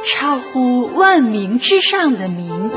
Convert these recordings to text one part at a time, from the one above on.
超乎万名之上的名。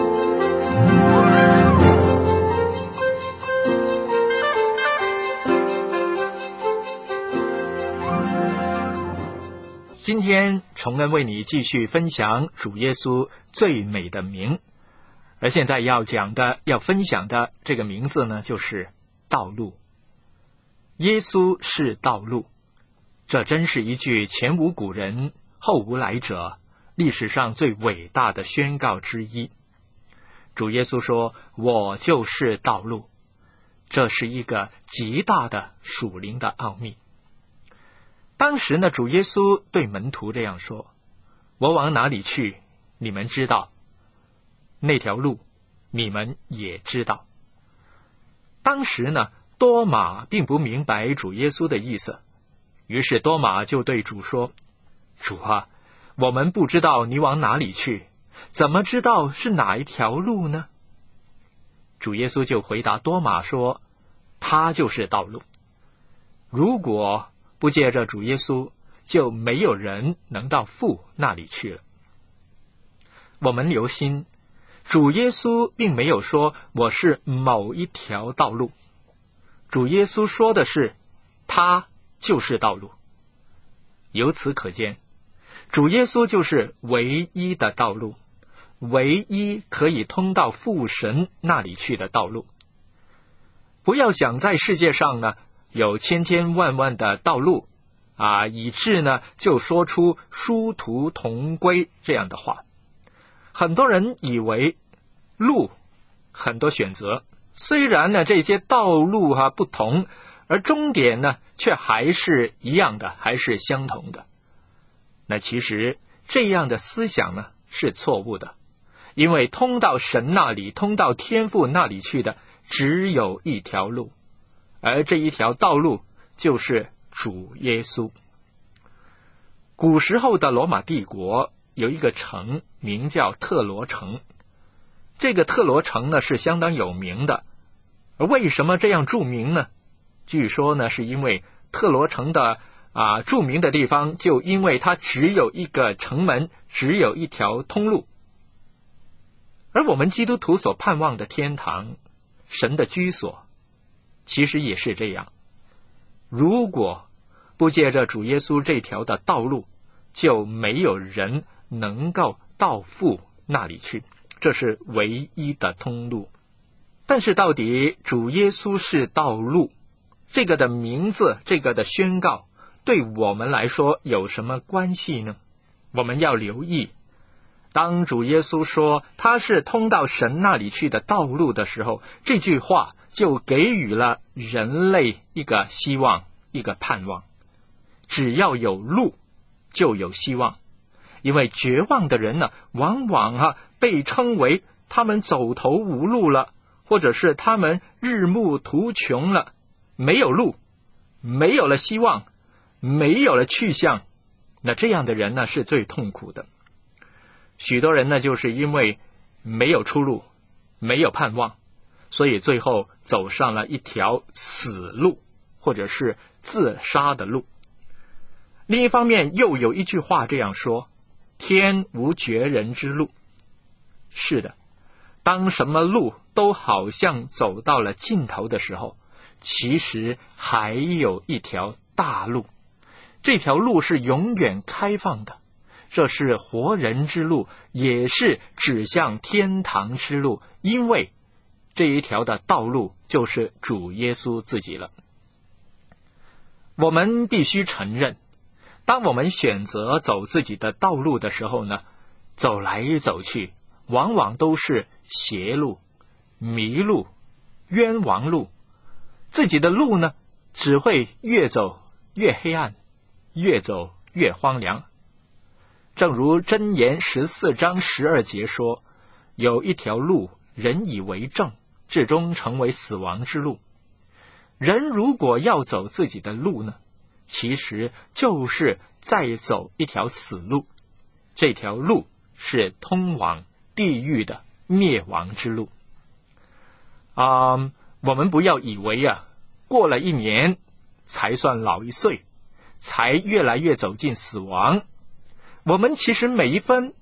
今天崇恩为你继续分享主耶稣最美的名，而现在要分享的这个名字呢，就是道路。耶稣是道路，这真是一句前无古人后无来者，历史上最伟大的宣告之一。主耶稣说，我就是道路，这是一个极大的属灵的奥秘。当时呢，主耶稣对门徒这样说，我往哪里去，你们知道，那条路你们也知道。当时呢，多马并不明白主耶稣的意思，于是多马就对主说，主啊，我们不知道你往哪里去，怎么知道是哪一条路呢？主耶稣就回答多马说，他就是道路。如果不借着主耶稣，就没有人能到父那里去了。我们留心，主耶稣并没有说我是某一条道路，主耶稣说的是他就是道路。由此可见，主耶稣就是唯一的道路，唯一可以通到父神那里去的道路。不要想在世界上呢有千千万万的道路以致呢就说出殊途同归这样的话。很多人以为路很多选择，虽然呢这些道路不同，而终点呢却还是一样的，还是相同的。那其实这样的思想呢是错误的，因为通到神那里，通到天父那里去的只有一条路，而这一条道路就是主耶稣。古时候的罗马帝国有一个城名叫特罗城，这个特罗城呢是相当有名的。而为什么这样著名呢？据说呢是因为特罗城的著名的地方，就因为它只有一个城门，只有一条通路。而我们基督徒所盼望的天堂，神的居所，其实也是这样。如果不借着主耶稣这条的道路，就没有人能够到父那里去，这是唯一的通路。但是到底主耶稣是道路这个的名字，这个的宣告，对我们来说有什么关系呢？我们要留意，当主耶稣说他是通到神那里去的道路的时候，这句话就给予了人类一个希望，一个盼望。只要有路就有希望，因为绝望的人呢，往往被称为他们走投无路了，或者是他们日暮途穷了，没有路，没有了希望，没有了去向。那这样的人呢是最痛苦的。许多人呢就是因为没有出路，没有盼望，所以最后走上了一条死路，或者是自杀的路。另一方面又有一句话这样说，天无绝人之路。是的，当什么路都好像走到了尽头的时候，其实还有一条大路，这条路是永远开放的，这是活人之路，也是指向天堂之路，因为这一条的道路就是主耶稣自己了。我们必须承认，当我们选择走自己的道路的时候呢，走来走去往往都是邪路、迷路、冤枉路，自己的路呢只会越走越黑暗，越走越荒凉。正如箴言14章12节说，有一条路人以为正，至终成为死亡之路。人如果要走自己的路呢，其实就是在走一条死路，这条路是通往地狱的灭亡之路。我们不要以为过了1年才算老1岁，才越来越走进死亡。我们其实每一分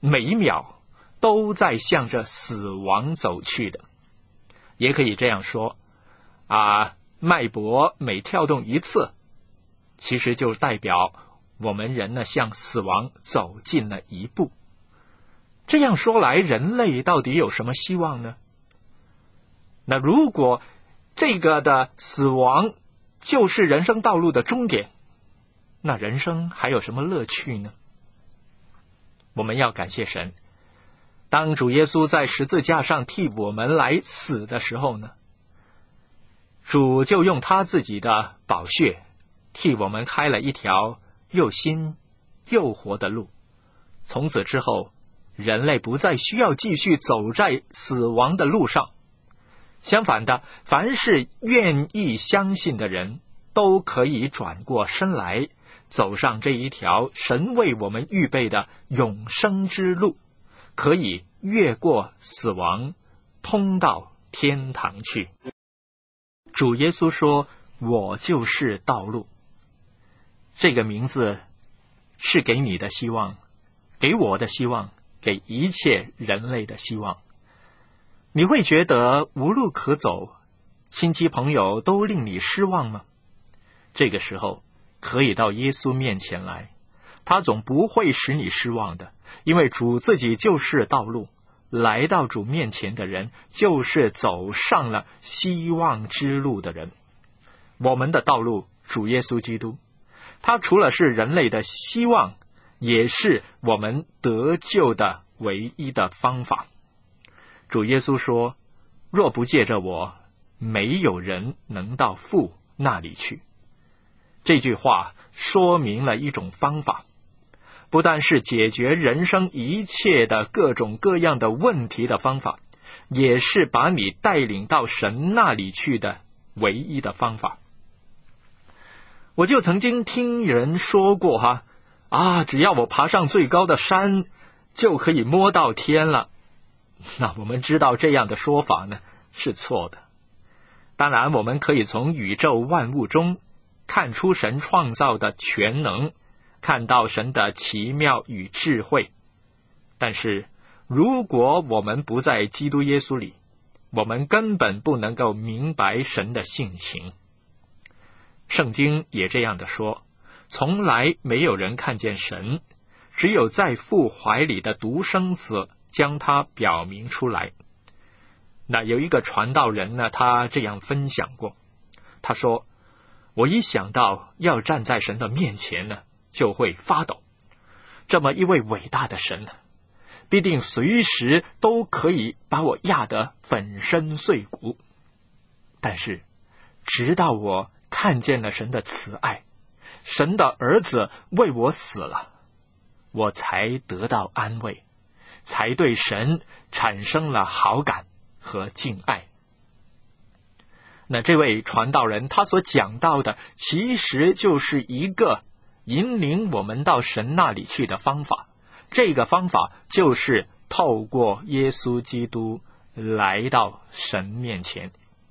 每一秒都在向着死亡走去的。也可以这样说脉搏每跳动一次，其实就代表我们人呢向死亡走近了一步。这样说来，人类到底有什么希望呢？那如果这个的死亡就是人生道路的终点，那人生还有什么乐趣呢？我们要感谢神，当主耶稣在十字架上替我们来死的时候呢，主就用他自己的宝血替我们开了一条又新又活的路。从此之后，人类不再需要继续走在死亡的路上。相反的，凡是愿意相信的人，都可以转过身来，走上这一条神为我们预备的永生之路，可以越过死亡，通到天堂去。主耶稣说，我就是道路。这个名字是给你的希望，给我的希望，给一切人类的希望。你会觉得无路可走，亲戚朋友都令你失望吗？这个时候可以到耶稣面前来，他总不会使你失望的，因为主自己就是道路。来到主面前的人，就是走上了希望之路的人。我们的道路，主耶稣基督，他除了是人类的希望，也是我们得救的唯一的方法。主耶稣说，若不借着我，没有人能到父那里去。这句话说明了一种方法，不但是解决人生一切的各种各样的问题的方法，也是把你带领到神那里去的唯一的方法。我就曾经听人说过只要我爬上最高的山，就可以摸到天了。那我们知道这样的说法呢是错的。当然，我们可以从宇宙万物中看出神创造的全能，看到神的奇妙与智慧。但是如果我们不在基督耶稣里，我们根本不能够明白神的性情。圣经也这样的说，从来没有人看见神，只有在父怀里的独生子将他表明出来。那有一个传道人呢，他这样分享过，他说，我一想到要站在神的面前呢，就会发抖。这么一位伟大的神呢，必定随时都可以把我压得粉身碎骨。但是直到我看见了神的慈爱，神的儿子为我死了，我才得到安慰，才对神产生了好感和敬爱。那这位传道人他所讲到的，其实就是一个引领我们到神那里去的方法。这个方法就是透过耶稣基督来到神面前。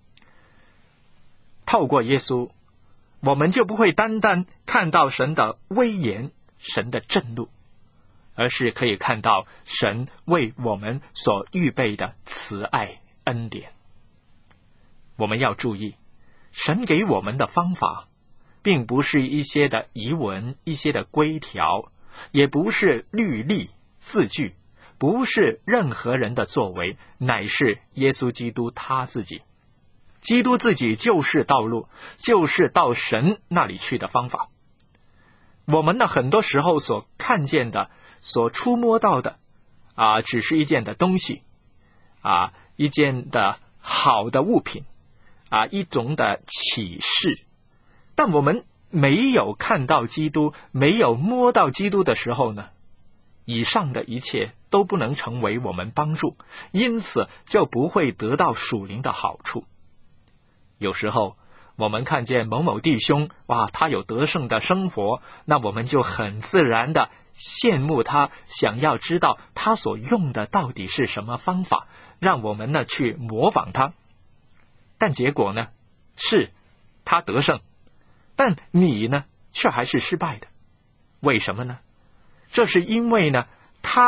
透过耶稣，我们就不会单单看到神的威严，神的震怒，而是可以看到神为我们所预备的慈爱恩典。我们要注意，神给我们的方法并不是一些的遗文，一些的规条，也不是律例字句，不是任何人的作为，乃是耶稣基督他自己。基督自己就是道路，就是到神那里去的方法。我们的很多时候所看见的，所触摸到的只是一件的东西一件的好的物品一种的启示。但我们没有看到基督，没有摸到基督的时候呢，以上的一切都不能成为我们帮助，因此就不会得到属灵的好处。有时候我们看见某某弟兄他有得胜的生活，那我们就很自然的羡慕他，想要知道他所用的到底是什么方法，让我们呢去模仿他。但结果呢，是他得胜，但你呢却还是失败的。为什么呢？这是因为呢，他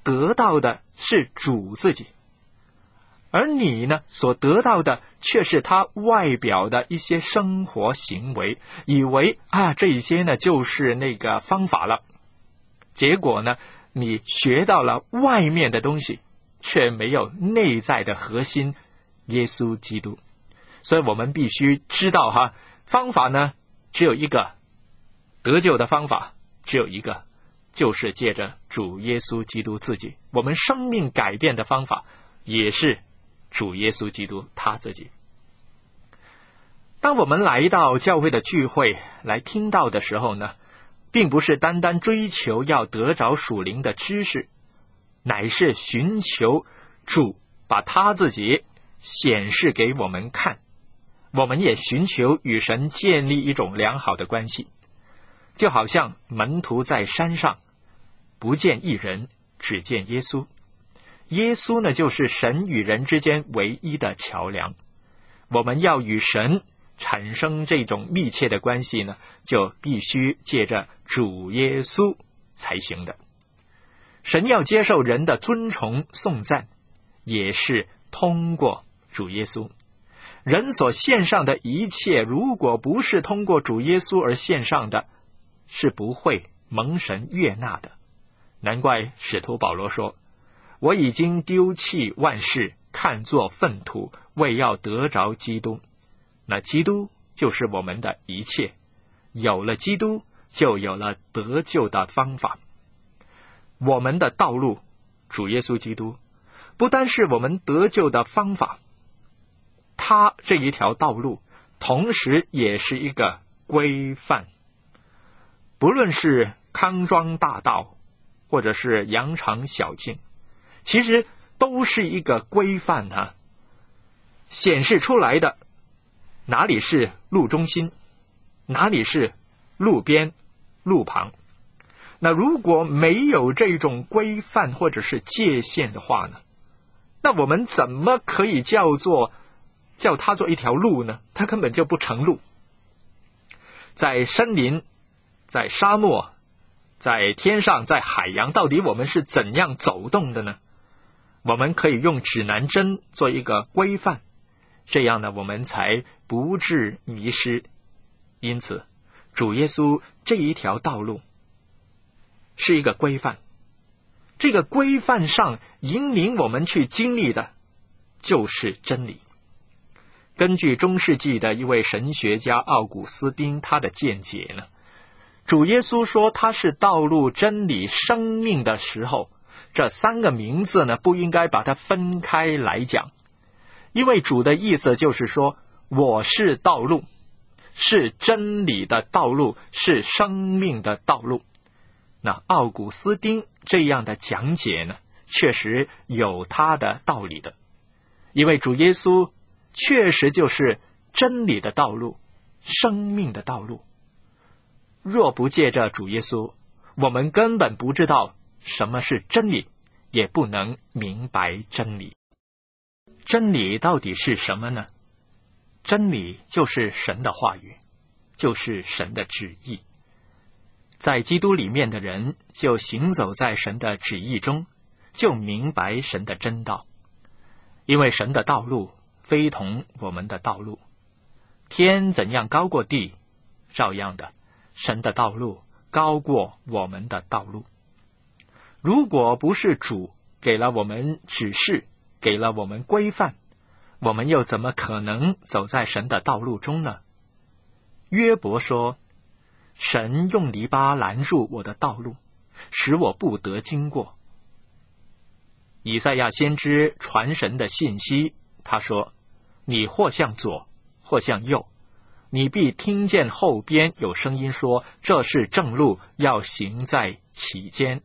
得到的是主自己，而你呢，所得到的却是他外表的一些生活行为，以为这些呢就是那个方法了。结果呢，你学到了外面的东西，却没有内在的核心耶稣基督。所以我们必须知道方法呢只有一个，得救的方法只有一个，就是借着主耶稣基督自己。我们生命改变的方法也是主耶稣基督他自己。当我们来到教会的聚会来听到的时候呢，并不是单单追求要得着属灵的知识，乃是寻求主把他自己显示给我们看。我们也寻求与神建立一种良好的关系，就好像门徒在山上不见一人，只见耶稣。耶稣呢，就是神与人之间唯一的桥梁。我们要与神产生这种密切的关系呢，就必须借着主耶稣才行的。神要接受人的尊崇颂赞，也是通过主耶稣。人所献上的一切，如果不是通过主耶稣而献上的，是不会蒙神悦纳的。难怪使徒保罗说，我已经丢弃万事，看作粪土，为要得着基督。那基督就是我们的一切，有了基督，就有了得救的方法。我们的道路，主耶稣基督，不单是我们得救的方法，他这一条道路同时也是一个规范。不论是康庄大道或者是羊肠小径，其实都是一个规范显示出来的哪里是路中心，哪里是路边路旁。那如果没有这种规范或者是界限的话呢，那我们怎么可以叫它做一条路呢？它根本就不成路。在森林，在沙漠，在天上，在海洋，到底我们是怎样走动的呢？我们可以用指南针做一个规范，这样呢，我们才不致迷失。因此，主耶稣这一条道路是一个规范，这个规范上引领我们去经历的就是真理。根据中世纪的一位神学家奥古斯丁他的见解呢，主耶稣说他是道路、真理、生命的时候，这三个名字呢，不应该把它分开来讲。因为主的意思就是说，我是道路，是真理的道路，是生命的道路。那奥古斯丁这样的讲解呢，确实有他的道理的。因为主耶稣确实就是真理的道路，生命的道路。若不借着主耶稣，我们根本不知道什么是真理，也不能明白真理。真理到底是什么呢？真理就是神的话语，就是神的旨意。在基督里面的人，就行走在神的旨意中，就明白神的真道。因为神的道路非同我们的道路，天怎样高过地，照样的，神的道路高过我们的道路。如果不是主给了我们指示，给了我们规范，我们又怎么可能走在神的道路中呢？约伯说，神用篱笆拦住我的道路，使我不得经过。以赛亚先知传神的信息，他说，你或向左，或向右，你必听见后边有声音说，这是正路，要行在其间。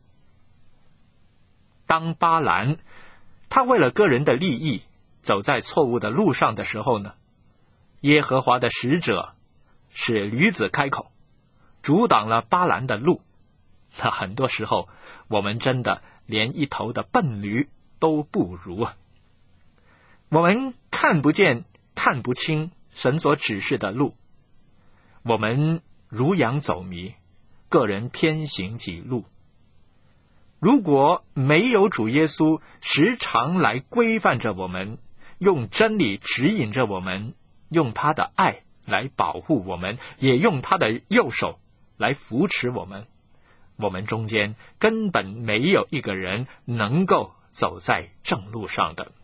当巴兰他为了个人的利益走在错误的路上的时候呢，耶和华的使者使驴子开口，阻挡了巴兰的路。那很多时候我们真的连一头的笨驴都不如啊！我们看不见看不清神所指示的路，我们如羊走迷，个人偏行己路。 如果没有主耶稣时常来规范着我们，用真理指引着我们，用他的爱来保护我们，也用他的右手来扶持我们，我们中间根本没有一个人能够走在正路上的。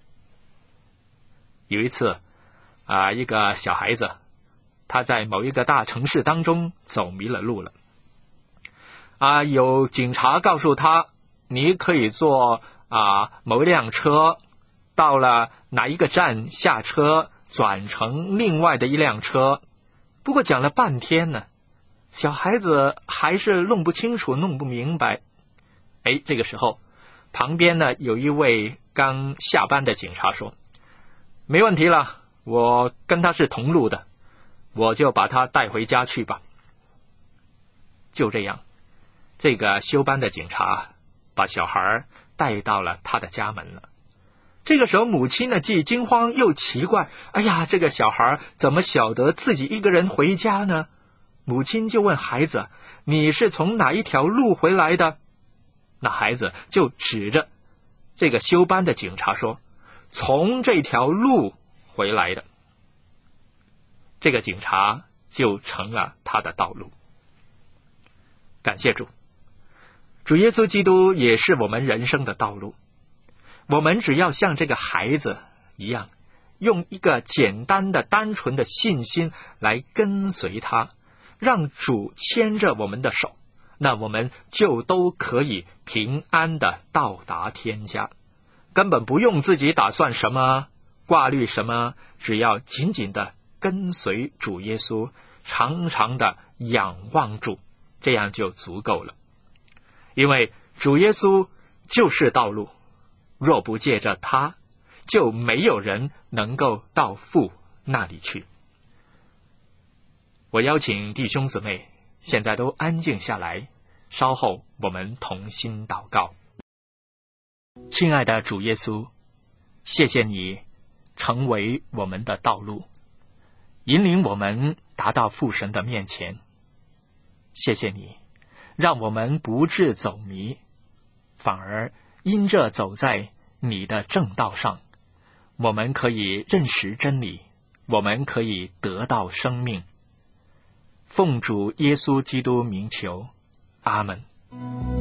有一次一个小孩子，他在某一个大城市当中走迷了路了。有警察告诉他，你可以坐某一辆车，到了哪一个站下车，转乘另外的一辆车。不过讲了半天呢，小孩子还是弄不清楚，弄不明白。这个时候旁边呢有一位刚下班的警察说，没问题了，我跟他是同路的，我就把他带回家去吧。就这样，这个休班的警察把小孩带到了他的家门了。这个时候母亲呢既惊慌又奇怪，这个小孩怎么晓得自己一个人回家呢？母亲就问孩子，你是从哪一条路回来的？那孩子就指着这个休班的警察说，从这条路回来的。这个警察就成了他的道路。感谢主，主耶稣基督也是我们人生的道路。我们只要像这个孩子一样，用一个简单的单纯的信心来跟随他，让主牵着我们的手，那我们就都可以平安的到达天家，根本不用自己打算什么，挂虑什么，只要紧紧的跟随主耶稣，常常的仰望主，这样就足够了。因为主耶稣就是道路，若不借着他，就没有人能够到父那里去。我邀请弟兄姊妹现在都安静下来，稍后我们同心祷告。亲爱的主耶稣，谢谢你成为我们的道路，引领我们达到父神的面前。谢谢你让我们不致走迷，反而因着走在你的正道上，我们可以认识真理，我们可以得到生命。奉主耶稣基督名求，阿们。